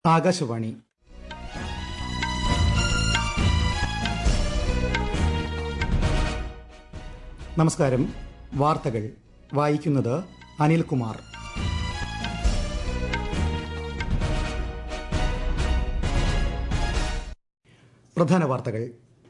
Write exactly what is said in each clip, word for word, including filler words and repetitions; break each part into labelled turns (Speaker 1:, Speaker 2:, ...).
Speaker 1: ആകാശവാണി. നമസ്കാരം. വാർത്തകൾ വായിക്കുന്നത് അനിൽകുമാർ. പ്രധാന വാർത്തകൾ.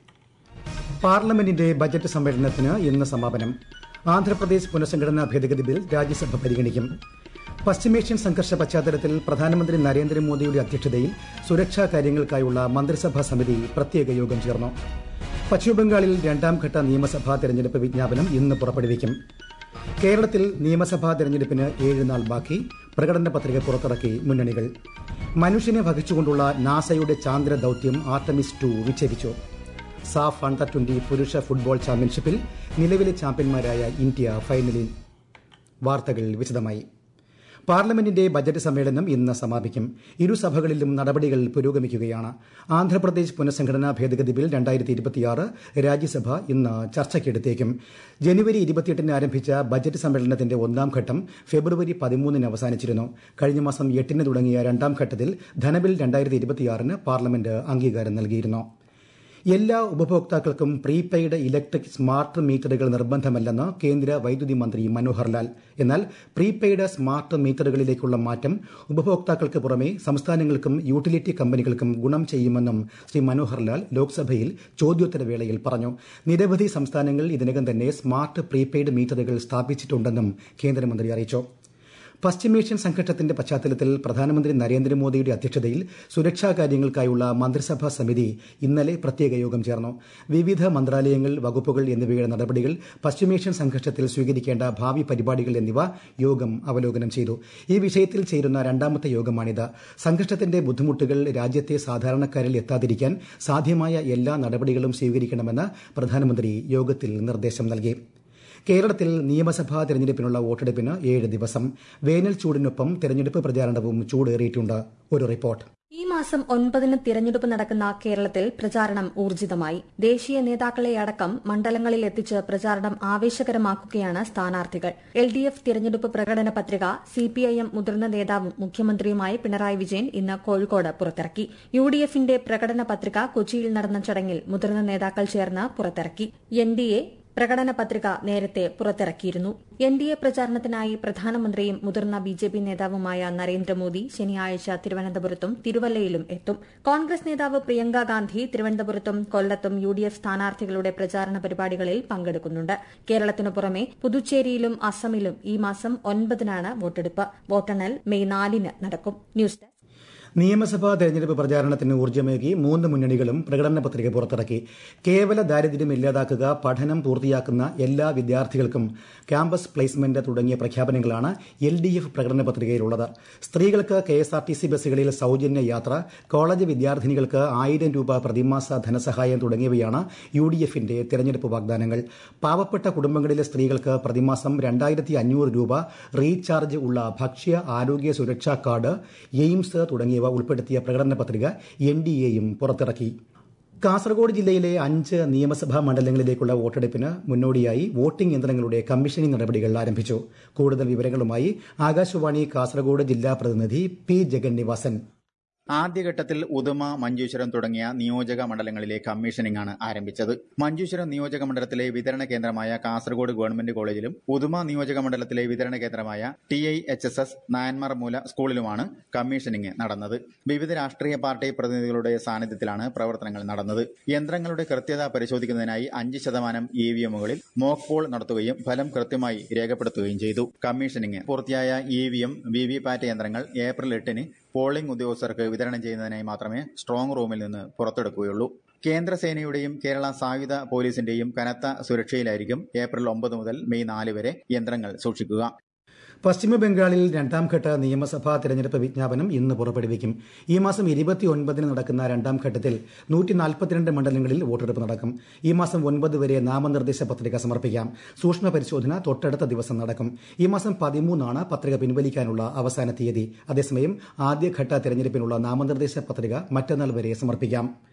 Speaker 1: പാർലമെന്റിന്റെ ബജറ്റ് സമ്മേളനത്തിന് ഇന്ന് സമാപനം. ആന്ധ്രാപ്രദേശ് പുനഃസംഘടനാ ഭേദഗതി ബിൽ രാജ്യസഭ പരിഗണിക്കും. പശ്ചിമേഷ്യൻ സംഘർഷ പശ്ചാത്തലത്തിൽ പ്രധാനമന്ത്രി നരേന്ദ്രമോദിയുടെ അധ്യക്ഷതയിൽ സുരക്ഷാ കാര്യങ്ങൾക്കായുള്ള മന്ത്രിസഭാ സമിതി പ്രത്യേക യോഗം ചേർന്നു. പശ്ചിമബംഗാളിൽ രണ്ടാംഘട്ട നിയമസഭാ തെരഞ്ഞെടുപ്പ് വിജ്ഞാപനം ഇന്ന് പുറപ്പെടുവിക്കും. കേരളത്തിൽ നിയമസഭാ തെരഞ്ഞെടുപ്പിന് ഏഴ് നാൾ ബാക്കി. പ്രകടന പത്രിക പുറത്തിറക്കി മുന്നണികൾ. മനുഷ്യനെ വഹിച്ചുകൊണ്ടുള്ള നാസയുടെ ചാന്ദ്ര ദൌത്യം ആർട്ടമിസ് ടു വിക്ഷേപിച്ചു. സാഫ് അണ്ടർ ട്വന്റി പുരുഷ ഫുട്ബോൾ ചാമ്പ്യൻഷിപ്പിൽ നിലവിലെ ചാമ്പ്യന്മാരായ ഇന്ത്യ ഫൈനലിൽ. വാർത്തകൾ വിശദമായി. പാർലമെന്റിന്റെ ബജറ്റ് സമ്മേളനം ഇന്ന് സമാപിക്കും. ഇരുസഭകളിലും നടപടികൾ പുരോഗമിക്കുകയാണ്. ആന്ധ്രാപ്രദേശ് പുനഃസംഘടനാ ഭേദഗതി ബിൽ രണ്ടായിരത്തി ഇരുപത്തിയാറ് രാജ്യസഭ ഇന്ന് ചർച്ചയ്ക്കെടുത്തേക്കും. ജനുവരി ഇരുപത്തിയെട്ടിന് ആരംഭിച്ച ബജറ്റ് സമ്മേളനത്തിന്റെ ഒന്നാം ഘട്ടം ഫെബ്രുവരി പതിമൂന്നിന് അവസാനിച്ചിരുന്നു. കഴിഞ്ഞ മാസം എട്ടിന് തുടങ്ങിയ രണ്ടാം ഘട്ടത്തിൽ ധനബിൽ രണ്ടായിരത്തി ഇരുപത്തിയാറിന് പാർലമെന്റ് അംഗീകാരം നൽകിയിരുന്നു. എല്ലാ ഉപഭോക്താക്കൾക്കും പ്രീപെയ്ഡ് ഇലക്ട്രിക് സ്മാർട്ട് മീറ്ററുകൾ നിർബന്ധമല്ലെന്ന് കേന്ദ്ര വൈദ്യുതി മന്ത്രി മനോഹർ ലാൽ. എന്നാൽ പ്രീപെയ്ഡ് സ്മാർട്ട് മീറ്ററുകളിലേക്കുള്ള മാറ്റം ഉപഭോക്താക്കൾക്ക് പുറമെ സംസ്ഥാനങ്ങൾക്കും യൂട്ടിലിറ്റി കമ്പനികൾക്കും ഗുണം ചെയ്യുമെന്നും ശ്രീ മനോഹർ ലാൽ ലോക്സഭയിൽ ചോദ്യോത്തരവേളയിൽ പറഞ്ഞു. നിരവധി സംസ്ഥാനങ്ങൾ ഇതിനകം തന്നെ സ്മാർട്ട് പ്രീപെയ്ഡ് മീറ്ററുകൾ സ്ഥാപിച്ചിട്ടുണ്ടെന്നും കേന്ദ്രമന്ത്രി അറിയിച്ചു. പശ്ചിമേഷ്യൻ സംഘർഷത്തിന്റെ പശ്ചാത്തലത്തിൽ പ്രധാനമന്ത്രി നരേന്ദ്രമോദിയുടെ അധ്യക്ഷതയിൽ സുരക്ഷാ കാര്യങ്ങൾക്കായുള്ള മന്ത്രിസഭാ സമിതി ഇന്നലെ പ്രത്യേക യോഗം ചേർന്നു. വിവിധ മന്ത്രാലയങ്ങൾ, വകുപ്പുകൾ എന്നിവയുടെ നടപടികൾ, പശ്ചിമേഷ്യൻ സംഘർഷത്തിൽ സ്വീകരിക്കേണ്ട ഭാവി പരിപാടികൾ എന്നിവ യോഗം അവലോകനം ചെയ്തു. ഈ വിഷയത്തിൽ ചേരുന്ന രണ്ടാമത്തെ യോഗമാണിത്. സംഘർഷത്തിന്റെ ബുദ്ധിമുട്ടുകൾ രാജ്യത്തെ സാധാരണക്കാരിൽ എത്താതിരിക്കാൻ സാധ്യമായ എല്ലാ നടപടികളും സ്വീകരിക്കണമെന്ന് പ്രധാനമന്ത്രി യോഗത്തിൽ നിർദ്ദേശം നൽകി. കേരളത്തിൽ നിയമസഭാ തെരഞ്ഞെടുപ്പിനുള്ള വോട്ടെടുപ്പിന് ഏഴ് ദിവസം. വേനൽ ചൂടിനൊപ്പം തെരഞ്ഞെടുപ്പ് പ്രചാരണവും ചൂടേറിയിട്ടുണ്ട്. ഒരു റിപ്പോർട്ട്.
Speaker 2: ഈ മാസം ഒൻപതിന് തിരഞ്ഞെടുപ്പ് നടക്കുന്ന കേരളത്തിൽ പ്രചാരണം ഊർജിതമായി. ദേശീയ നേതാക്കളെ അടക്കം മണ്ഡലങ്ങളിൽ എത്തിച്ച് പ്രചാരണം ആവേശകരമാക്കുകയാണ് സ്ഥാനാർത്ഥികൾ. എൽ ഡി എഫ് തിരഞ്ഞെടുപ്പ് പ്രകടന പത്രിക സിപിഐഎം മുതിർന്ന നേതാവും മുഖ്യമന്ത്രിയുമായ പിണറായി വിജയൻ ഇന്ന് കോഴിക്കോട് പുറത്തിറക്കി. യു ഡി എഫിന്റെ പ്രകടന പത്രിക കൊച്ചിയിൽ നടന്ന ചടങ്ങിൽ മുതിർന്ന നേതാക്കൾ ചേർന്ന് പുറത്തിറക്കി. എൻ ഡി എ പ്രകടന പത്രിക നേരത്തെ പുറത്തിറക്കിയിരുന്നു. എൻ ഡി എ പ്രചാരണത്തിനായി പ്രധാനമന്ത്രിയും മുതിർന്ന ബി ജെ പി നേതാവുമായ നരേന്ദ്രമോദി ശനിയാഴ്ച തിരുവനന്തപുരത്തും തിരുവല്ലയിലും എത്തും. കോൺഗ്രസ് നേതാവ് പ്രിയങ്ക ഗാന്ധി തിരുവനന്തപുരത്തും കൊല്ലത്തും യു ഡി എഫ് സ്ഥാനാർത്ഥികളുടെ പ്രചാരണ പരിപാടികളിൽ പങ്കെടുക്കുന്നുണ്ട്. കേരളത്തിനു പുറമെ പുതുച്ചേരിയിലും അസമിലും ഈ മാസം ഒൻപതിനാണ് വോട്ടെടുപ്പ്. വോട്ടെണ്ണൽ മെയ് നാലിന് നടക്കും. News desk.
Speaker 1: നിയമസഭാ തെരഞ്ഞെടുപ്പ് പ്രചാരണത്തിന് ഊർജ്ജമേകി മൂന്ന് മുന്നണികളും പ്രകടന പത്രിക പുറത്തിറക്കി. കേവല ദാരിദ്ര്യം ഇല്ലാതാക്കുക, പഠനം പൂർത്തിയാക്കുന്ന എല്ലാ വിദ്യാർത്ഥികൾക്കും ക്യാമ്പസ് പ്ലേസ്മെന്റ് തുടങ്ങിയ പ്രഖ്യാപനങ്ങളാണ് എൽ ഡി എഫ് പ്രകടന പത്രികയിലുള്ളത്. സ്ത്രീകൾക്ക് K S R T C ബസ്സുകളിൽ സൌജന്യ യാത്ര, കോളേജ് വിദ്യാർത്ഥിനികൾക്ക് ആയിരം രൂപ പ്രതിമാസ ധനസഹായം തുടങ്ങിയവയാണ് യു ഡി എഫിന്റെ തെരഞ്ഞെടുപ്പ് വാഗ്ദാനങ്ങൾ. പാവപ്പെട്ട കുടുംബങ്ങളിലെ സ്ത്രീകൾക്ക് പ്രതിമാസം രണ്ടായിരത്തി അഞ്ഞൂറ് രൂപ റീചാർജ് ഉള്ള ഭക്ഷ്യ ആരോഗ്യ സുരക്ഷാ കാർഡ്, എയിംസ് തുടങ്ങിയ ഉൾപ്പെടുത്തിയ പ്രകടന പത്രിക എൻ ഡി എയും പുറത്തിറക്കി. കാസർഗോഡ് ജില്ലയിലെ അഞ്ച് നിയമസഭാ മണ്ഡലങ്ങളിലേക്കുള്ള വോട്ടെടുപ്പിന് മുന്നോടിയായി വോട്ടിംഗ് യന്ത്രങ്ങളുടെ കമ്മീഷനിംഗ് നടപടികൾ ആരംഭിച്ചു. കൂടുതൽ വിവരങ്ങളുമായി ആകാശവാണി കാസർഗോഡ് ജില്ലാ പ്രതിനിധി പി ജഗന്നിവാസൻ.
Speaker 3: ആദ്യഘട്ടത്തിൽ ഉദുമ, മഞ്ചേശ്വരം തുടങ്ങിയ നിയോജക മണ്ഡലങ്ങളിലെ കമ്മീഷനിംഗ് ആണ് ആരംഭിച്ചത്. മഞ്ചേശ്വരം നിയോജക മണ്ഡലത്തിലെ വിതരണ കേന്ദ്രമായ കാസർഗോഡ് ഗവൺമെന്റ് കോളേജിലും ഉദുമ നിയോജക മണ്ഡലത്തിലെ വിതരണ കേന്ദ്രമായ T I H S S Nayanmarmoola സ്കൂളിലുമാണ് കമ്മീഷനിംഗ് നടന്നത്. വിവിധ രാഷ്ട്രീയ പാർട്ടി പ്രതിനിധികളുടെ സാന്നിധ്യത്തിലാണ് പ്രവർത്തനങ്ങൾ നടന്നത്. യന്ത്രങ്ങളുടെ കൃത്യത പരിശോധിക്കുന്നതിനായി അഞ്ച് ശതമാനം ഇ വി എമ്മുകളിൽ മോക്ക് പോൾ നടത്തുകയും ഫലം കൃത്യമായി രേഖപ്പെടുത്തുകയും ചെയ്തു. കമ്മീഷനിംഗ് പൂർത്തിയായ E V M, V V PAT യന്ത്രങ്ങൾ ഏപ്രിൽ എട്ടിന് പോളിംഗ് ഉദ്യോഗസ്ഥർക്ക് വിതരണം ചെയ്യുന്നതിനായി മാത്രമേ സ്ട്രോങ് റൂമിൽ നിന്ന് പുറത്തെടുക്കുകയുള്ളൂ. കേന്ദ്രസേനയുടെയും കേരള സായുധ പോലീസിന്റെയും കനത്ത സുരക്ഷയിലായിരിക്കും ഏപ്രിൽ ഒമ്പത് മുതൽ മെയ് നാല് വരെ യന്ത്രങ്ങൾ സൂക്ഷിക്കുക.
Speaker 1: പശ്ചിമബംഗാളിൽ രണ്ടാംഘട്ട നിയമസഭാ തെരഞ്ഞെടുപ്പ് വിജ്ഞാപനം ഇന്ന് പുറപ്പെടുവിക്കും. ഈ മാസം ഇരുപത്തിയൊൻപതിന് നടക്കുന്ന രണ്ടാം ഘട്ടത്തിൽ നൂറ്റി നാൽപ്പത്തിരണ്ട് മണ്ഡലങ്ങളിൽ വോട്ടെടുപ്പ് നടക്കും. ഈ മാസം ഒൻപത് വരെ നാമനിർദ്ദേശ പത്രിക സമർപ്പിക്കാം. സൂക്ഷ്മ പരിശോധന തൊട്ടടുത്ത ദിവസം നടക്കും. ഈ മാസം പതിമൂന്നാണ് പത്രിക പിൻവലിക്കാനുള്ള അവസാന തീയതി. അതേസമയം ആദ്യഘട്ട തെരഞ്ഞെടുപ്പിനുള്ള നാമനിർദ്ദേശ പത്രിക മറ്റന്നാൾ വരെ സമർപ്പിക്കാം.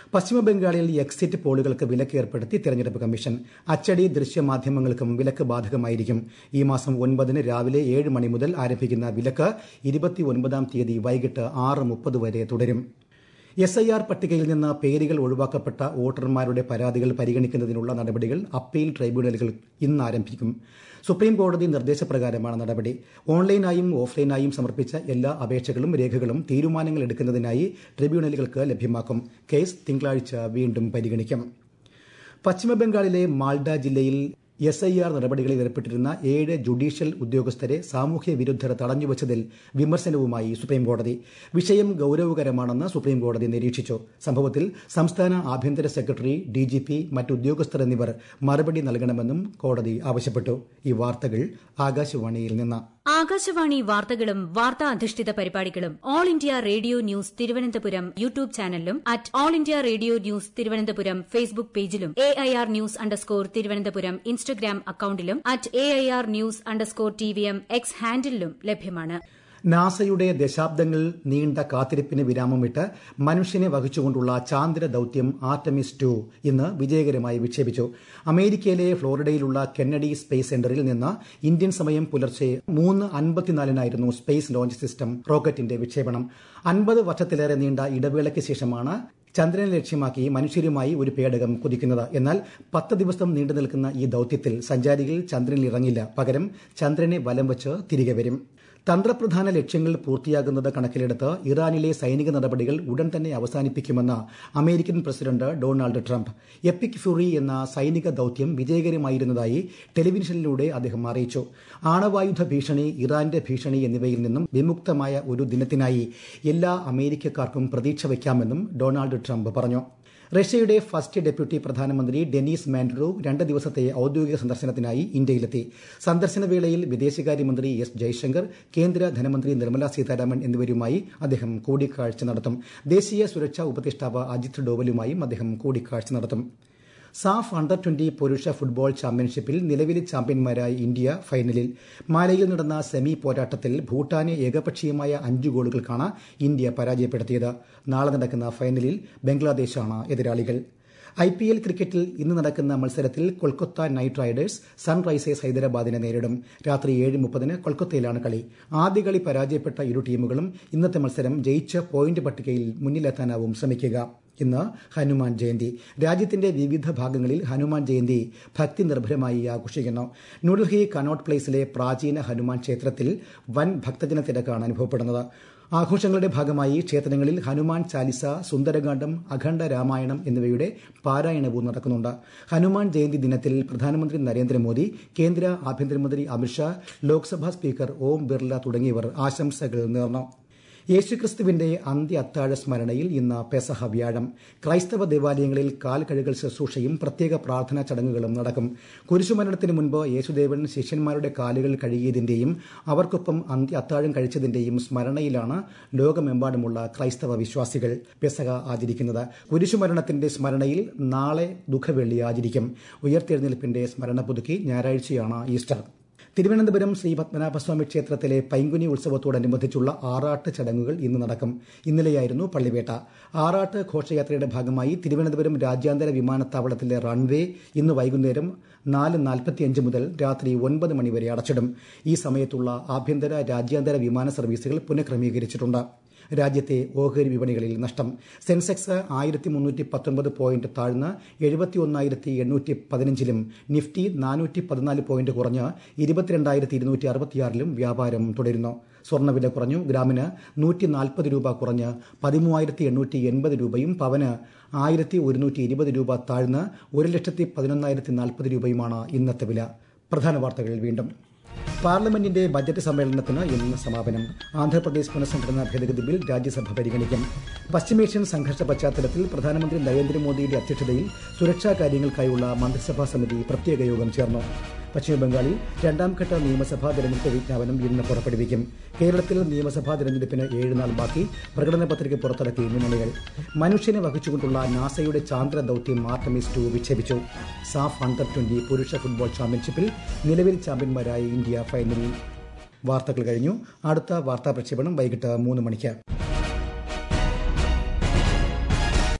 Speaker 1: പശ്ചിമബംഗാളിൽ എക്സിറ്റ് പോളുകൾക്ക് വിലക്ക് ഏർപ്പെടുത്തി തെരഞ്ഞെടുപ്പ് കമ്മീഷൻ. അച്ചടി ദൃശ്യമാധ്യമങ്ങൾക്കും വിലക്ക് ബാധകമായിരിക്കും. ഈ മാസം ഒൻപതിന് രാവിലെ ഏഴ് മണി മുതൽ ആരംഭിക്കുന്ന വിലക്ക് ഇരുപത്തിയൊൻപതാം തീയതി വൈകിട്ട് ആറ് മുപ്പത് വരെ തുടരും. എസ് ഐ ആർ പട്ടികയിൽ നിന്ന് പേരുകൾ ഒഴിവാക്കപ്പെട്ട വോട്ടർമാരുടെ പരാതികൾ പരിഗണിക്കുന്നതിനുള്ള നടപടികൾ അപ്പീൽ ട്രൈബ്യൂണലുകൾ ഇന്ന് ആരംഭിക്കും. സുപ്രീം കോടതി നിർദ്ദേശപ്രകാരമാണ് നടപടി. ഓൺലൈനായും ഓഫ്ലൈനായും സമർപ്പിച്ച എല്ലാ അപേക്ഷകളും രേഖകളും തീരുമാനങ്ങൾ എടുക്കുന്നതിനായി ട്രിബ്യൂണലുകൾക്ക് ലഭ്യമാക്കും. കേസ് തിങ്കളാഴ്ച വീണ്ടും പരിഗണിക്കും. പശ്ചിമബംഗാളിലെ മാൽഡ ജില്ലയിൽ എസ് ഐ ആർ നടപടികളിൽ ഏർപ്പെട്ടിരുന്ന ഏഴ് ജുഡീഷ്യൽ ഉദ്യോഗസ്ഥരെ സാമൂഹ്യ വിരുദ്ധർ തടഞ്ഞുവച്ചതിൽ വിമർശനവുമായി സുപ്രീംകോടതി. വിഷയം ഗൌരവകരമാണെന്ന് സുപ്രീംകോടതി നിരീക്ഷിച്ചു. സംഭവത്തിൽ സംസ്ഥാന ആഭ്യന്തര സെക്രട്ടറി, ഡി ജി പി, മറ്റ് ഉദ്യോഗസ്ഥർ എന്നിവർ മറുപടി നൽകണമെന്നും കോടതി ആവശ്യപ്പെട്ടു. ഈ വാർത്തകൾ ആകാശവാണിയിൽ നിന്ന്.
Speaker 4: ആകാശവാണി വാർത്തകളും വാർത്താ അധിഷ്ഠിത പരിപാടികളും all India radio news Thiruvananthapuram YouTube ചാനലിലും at all India radio news Thiruvananthapuram Facebook പേജിലും A I R news underscore Thiruvananthapuram Instagram അക്കൌണ്ടിലും at A I R news underscore T V M X ഹാൻഡിലും ലഭ്യമാണ്.
Speaker 1: നാസയുടെ ദശാബ്ദങ്ങൾ നീണ്ട കാത്തിരിപ്പിന് വിരാമമിട്ട് മനുഷ്യനെ വഹിച്ചുകൊണ്ടുള്ള ചാന്ദ്ര ദൌത്യം ആർടെമിസ് ടു ഇന്ന് വിജയകരമായി വിക്ഷേപിച്ചു. അമേരിക്കയിലെ ഫ്ലോറിഡയിലുള്ള കെന്നഡി സ്പേസ് സെന്ററിൽ നിന്ന് ഇന്ത്യൻ സമയം പുലർച്ചെ മൂന്ന് അൻപത്തിനാലിനായിരുന്നു സ്പേസ് ലോഞ്ച് സിസ്റ്റം റോക്കറ്റിന്റെ വിക്ഷേപണം. അൻപത് വർഷത്തിലേറെ നീണ്ട ഇടവേളയ്ക്ക് ശേഷമാണ് ചന്ദ്രനെ ലക്ഷ്യമാക്കി മനുഷ്യരുമായി ഒരു പേടകം കുതിക്കുന്നത്. എന്നാൽ പത്ത് ദിവസം നീണ്ടു നിൽക്കുന്ന ഈ ദൌത്യത്തിൽ സഞ്ചാരികൾ ചന്ദ്രനിൽ ഇറങ്ങില്ല. പകരം ചന്ദ്രനെ വലം വച്ച് തിരികെ വരും. തന്ത്രപ്രധാന ലക്ഷ്യങ്ങൾ പൂർത്തിയാകുന്നത് കണക്കിലെടുത്ത് ഇറാനിലെ സൈനിക നടപടികൾ ഉടൻ തന്നെ അവസാനിപ്പിക്കുമെന്ന് American president Donald Trump. Epic fury എന്ന സൈനിക ദൌത്യം വിജയകരമായിരുന്നതായി ടെലിവിഷനിലൂടെ അദ്ദേഹം അറിയിച്ചു. ആണവായുധ ഭീഷണി, ഇറാന്റെ ഭീഷണി എന്നിവയിൽ നിന്നും വിമുക്തമായ ഒരു ദിനത്തിനായി എല്ലാ അമേരിക്കക്കാർക്കും പ്രതീക്ഷ വയ്ക്കാമെന്നും ഡൊണാൾഡ് ട്രംപ് പറഞ്ഞു. റഷ്യയുടെ ഫസ്റ്റ് ഡെപ്യൂട്ടി പ്രധാനമന്ത്രി ഡെനീസ് മാൻഡ്രോ രണ്ട് ദിവസത്തെ ഔദ്യോഗിക സന്ദർശനത്തിനായി ഇന്ത്യയിലെത്തി. സന്ദർശന വേളയിൽ വിദേശകാര്യമന്ത്രി എസ് ജയശങ്കർ, കേന്ദ്ര ധനമന്ത്രി നിർമ്മല സീതാരാമൻ എന്നിവരുമായി അദ്ദേഹം കൂടിക്കാഴ്ച നടത്തും. ദേശീയ സുരക്ഷാ ഉപദേഷ്ടാവ് അജിത് ഡോവലുമായും അദ്ദേഹം കൂടിക്കാഴ്ച നടത്തും. സാഫ് അണ്ടർ ട്വന്റി പുരുഷ ഫുട്ബോൾ ചാമ്പ്യൻഷിപ്പിൽ നിലവിലെ ചാമ്പ്യന്മാരായ ഇന്ത്യ ഫൈനലിൽ. മാലയിൽ നടന്ന സെമി പോരാട്ടത്തിൽ ഭൂട്ടാനെ ഏകപക്ഷീയമായ അഞ്ച് ഗോളുകൾക്കാണ് ഇന്ത്യ പരാജയപ്പെടുത്തിയത്. നാളെ നടക്കുന്ന ഫൈനലിൽ ബംഗ്ലാദേശാണ് എതിരാളികൾ. ഐ പി എൽ ക്രിക്കറ്റിൽ ഇന്ന് നടക്കുന്ന മത്സരത്തിൽ കൊൽക്കത്ത നൈറ്റ് റൈഡേഴ്സ് സൺറൈസേഴ്സ് ഹൈദരാബാദിനെ നേരിടും. രാത്രി ഏഴ് മുപ്പതിന് കൊൽക്കത്തയിലാണ് കളി. ആദ്യ കളി പരാജയപ്പെട്ട ഇരു ടീമുകളും ഇന്നത്തെ മത്സരം ജയിച്ച് പോയിന്റ് പട്ടികയിൽ മുന്നിലെത്താനാവും ശ്രമിക്കുക. ഇന്ന് ഹനുമാൻ ജയന്തി. രാജ്യത്തിന്റെ വിവിധ ഭാഗങ്ങളിൽ ഹനുമാൻ ജയന്തി ഭക്തി നിർഭരമായി ആഘോഷിക്കുന്നു. ന്യൂഡൽഹി കനോട്ട് പ്ലേസിലെ പ്രാചീന ഹനുമാൻ ക്ഷേത്രത്തിൽ വൻ ഭക്തജന തിരക്കാണ് അനുഭവപ്പെടുന്നത്. ആഘോഷങ്ങളുടെ ഭാഗമായി ക്ഷേത്രങ്ങളിൽ ഹനുമാൻ ചാലിസ, സുന്ദരകാന്ഡം, അഖണ്ഡ രാമായണം എന്നിവയുടെ പാരായണവും നടക്കുന്നുണ്ട്. ഹനുമാൻ ജയന്തി ദിനത്തിൽ പ്രധാനമന്ത്രി നരേന്ദ്രമോദി, കേന്ദ്ര ആഭ്യന്തരമന്ത്രി അമിത്ഷാ, ലോക്സഭാ സ്പീക്കർ ഓം ബിർല തുടങ്ങിയവർ ആശംസകൾ നേർന്നു. യേശുക്രിസ്തുവിന്റെ അന്ത്യ അത്താഴ സ്മരണയിൽ ഇന്ന് പെസഹ വ്യാഴം. ക്രൈസ്തവ ദേവാലയങ്ങളിൽ കാൽ കഴുകൽ ശുശ്രൂഷയും പ്രത്യേക പ്രാർത്ഥനാ ചടങ്ങുകളും നടക്കും. കുരിശുമരണത്തിന് മുൻപ് യേശുദേവൻ ശിഷ്യന്മാരുടെ കാലുകൾ കഴുകിയതിന്റെയും അവർക്കൊപ്പം അന്ത്യ അത്താഴം കഴിച്ചതിന്റെയും സ്മരണയിലാണ് ലോകമെമ്പാടുമുള്ള ക്രൈസ്തവ വിശ്വാസികൾ പെസഹ ആചരിക്കുന്നത്. കുരിശുമരണത്തിന്റെ സ്മരണയിൽ നാളെ ദുഃഖവെള്ളി ആചരിക്കും. ഉയർത്തെഴുന്നേൽപ്പിന്റെ സ്മരണ പുതുക്കി ഞായറാഴ്ചയാണ് ഈസ്റ്റർ. തിരുവനന്തപുരം ശ്രീ പത്മനാഭസ്വാമി ക്ഷേത്രത്തിലെ പൈങ്കുനി ഉത്സവത്തോടനുബന്ധിച്ചുള്ള ആറാട്ട് ചടങ്ങുകൾ ഇന്ന് നടക്കും. ഇന്നലെയായിരുന്നു പള്ളിവേട്ട. ആറാട്ട് ഘോഷയാത്രയുടെ ഭാഗമായി തിരുവനന്തപുരം രാജ്യാന്തര വിമാനത്താവളത്തിലെ റൺവേ ഇന്ന് വൈകുന്നേരം നാല് നാൽപ്പത്തിയഞ്ച് മുതൽ രാത്രി ഒൻപത് മണിവരെ അടച്ചിടും. ഈ സമയത്തുള്ള ആഭ്യന്തര രാജ്യാന്തര വിമാന സർവീസുകൾ പുനഃക്രമീകരിച്ചിട്ടുണ്ട്. രാജ്യത്തെ ഓഹരി വിപണികളിൽ നഷ്ടം. സെൻസെക്സ് ആയിരത്തി മുന്നൂറ്റി പത്തൊൻപത് പോയിന്റ് താഴ്ന്ന് എഴുപത്തി ഒന്നായിരത്തി എണ്ണൂറ്റി പതിനഞ്ചിലും നിഫ്റ്റി നാനൂറ്റി പതിനാല് പോയിന്റ് കുറഞ്ഞ് ഇരുപത്തിരണ്ടായിരത്തി ഇരുന്നൂറ്റി അറുപത്തിയാറിലും വ്യാപാരം തുടരുന്നു. സ്വർണ്ണവില കുറഞ്ഞു. ഗ്രാമിന് നൂറ്റി നാൽപ്പത് രൂപ കുറഞ്ഞ് പതിമൂവായിരത്തി എണ്ണൂറ്റി എൺപത് രൂപയും പവന് ആയിരത്തി ഒരുന്നൂറ്റി ഇരുപത് രൂപ താഴ്ന്ന് ഒരു ലക്ഷത്തി പതിനൊന്നായിരത്തി നാൽപ്പത് രൂപയുമാണ് ഇന്നത്തെ വില. പ്രധാന വാർത്തകൾ വീണ്ടും. പാർലമെന്റിന്റെ ബജറ്റ് സമ്മേളനത്തിന് ഇന്ന് സമാപനം. ആന്ധ്രാപ്രദേശ് പുനഃസംഘടനാ ഭേദഗതി ബിൽ രാജ്യസഭ പരിഗണിക്കും. പശ്ചിമേഷ്യൻ സംഘർഷ പശ്ചാത്തലത്തിൽ പ്രധാനമന്ത്രി നരേന്ദ്രമോദിയുടെ അധ്യക്ഷതയിൽ സുരക്ഷാ കാര്യങ്ങൾക്കായുള്ള മന്ത്രിസഭാ സമിതി പ്രത്യേക യോഗം ചേർന്നു. പശ്ചിമബംഗാളിൽ രണ്ടാംഘട്ട നിയമസഭാ തെരഞ്ഞെടുപ്പ് വിജ്ഞാപനം ഇന്ന് പുറപ്പെടുവിക്കും. കേരളത്തിൽ നിയമസഭാ തെരഞ്ഞെടുപ്പിന് ഏഴ് നാൾ ബാക്കി. പ്രകടന പത്രിക പുറത്തിറക്കി മുന്നണികൾ. മനുഷ്യനെ വഹിച്ചുകൊണ്ടുള്ള നാസയുടെ ചാന്ദ്ര ദൌത്യം ആർടെമിസ് ടു വിക്ഷേപിച്ചു. സാഫ് അണ്ടർ ട്വന്റി പുരുഷ ഫുട്ബോൾ ചാമ്പ്യൻഷിപ്പിൽ നിലവിൽ ചാമ്പ്യന്മാരായ ഇന്ത്യ ഫൈനലിൽ. വാർത്തകൾ കഴിഞ്ഞു. അടുത്ത വാർത്താ പ്രക്ഷേപണം വൈകിട്ട് മൂന്ന് മണിക്ക്.